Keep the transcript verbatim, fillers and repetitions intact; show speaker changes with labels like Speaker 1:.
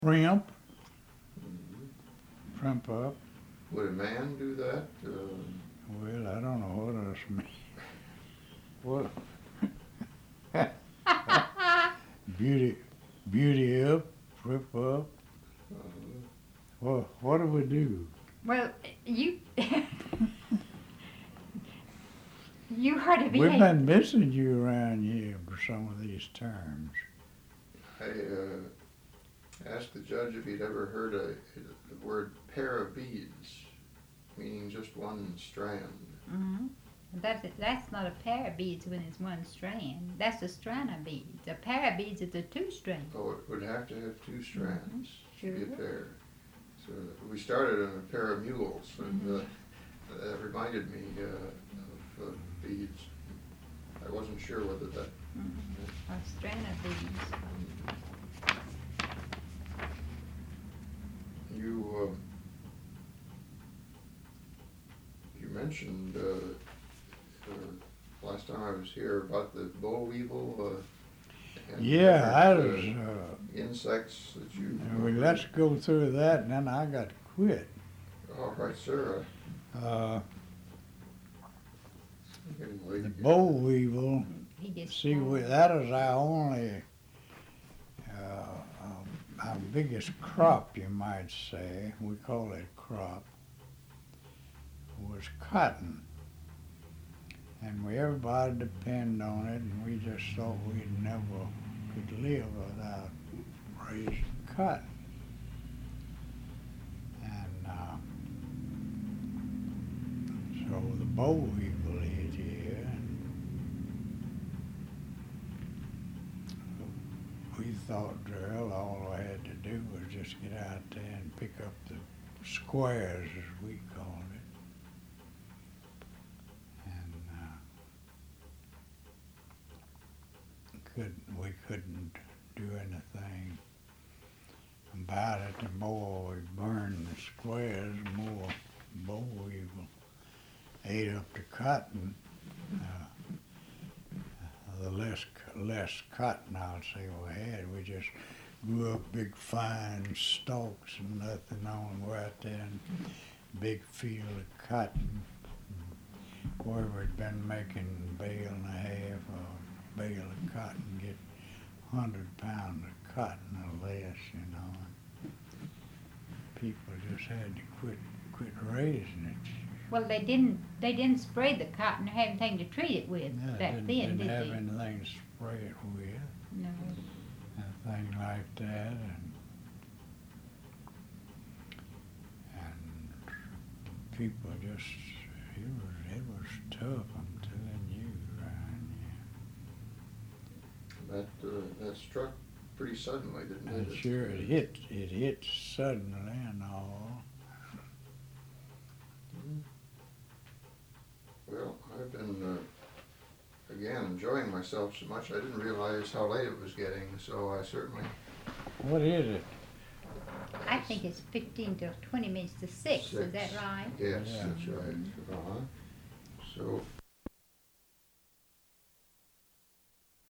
Speaker 1: Shrimp,
Speaker 2: Mhm.
Speaker 1: shrimp up.
Speaker 2: Would a man do that? Uh,
Speaker 1: Well, I don't know what else mean. What? Beauty, beauty up, shrimp up.
Speaker 2: uh,
Speaker 1: What, what do we do?
Speaker 3: Well, you you heard of
Speaker 1: We've
Speaker 3: it.
Speaker 1: been missing you around here for some of these terms.
Speaker 2: I uh, asked the judge if he'd ever heard a, the word pair of beads, meaning just one strand.
Speaker 3: Mm-hmm. That's that's not a pair of beads when it's one strand. That's a strand of beads. A pair of beads is a two strand.
Speaker 2: Oh, it would have to have two strands
Speaker 3: Sure.
Speaker 2: to be a pair. So we started on a pair of mules, and uh, that reminded me uh, of uh, beads. I wasn't sure whether that.
Speaker 3: Mm-hmm. A strand of beads.
Speaker 2: You uh, you mentioned uh, uh, last time I was here about the boll weevil. Uh, and
Speaker 1: Yeah, I
Speaker 2: different,
Speaker 1: was,
Speaker 2: uh,
Speaker 1: uh,
Speaker 2: insects that you.
Speaker 1: well, let's go through that and then I got to quit.
Speaker 2: All right, sir.
Speaker 1: Uh,
Speaker 2: Anyway,
Speaker 1: the boll weevil,
Speaker 3: He just
Speaker 1: see, we, that is our only, uh, um, our biggest crop, you might say. We call it crop, was cotton. And we, everybody depend on it, and we just thought we'd never could live without raising cotton. And uh, so the boll weevil is here, and we thought, well, all I had to do was just get out there and pick up the squares, as we called it. Couldn't, we couldn't do anything about it. The more we burned the squares, the more boll weevil ate up the cotton. Uh, the less less cotton, I'll say, we had. We just grew up big fine stalks and nothing on. We're out there in big field of cotton where we'd been making a bale and a half or bale of cotton, get hundred pounds of cotton or less, you know. And people just had to quit quit raising it.
Speaker 3: Well, they didn't they didn't spray the cotton or have anything to treat it with
Speaker 1: Yeah,
Speaker 3: back
Speaker 1: didn't,
Speaker 3: then,
Speaker 1: didn't
Speaker 3: did
Speaker 1: have
Speaker 3: they?
Speaker 1: anything to spray it with,
Speaker 3: No.
Speaker 1: anything like that, and and people just it was it was tough. I'm telling you, Ryan.
Speaker 2: that uh, that struck pretty suddenly, didn't it?
Speaker 1: And sure, it hit, it hit suddenly and all.
Speaker 2: Well, I've been, uh, again, enjoying myself so much I didn't realize how late it was getting, so I certainly.
Speaker 1: What is it?
Speaker 3: I think it's fifteen to twenty minutes to six. Is that
Speaker 2: Six.
Speaker 3: right?
Speaker 2: Yes,
Speaker 1: Yeah.
Speaker 2: that's right. Uh-huh. So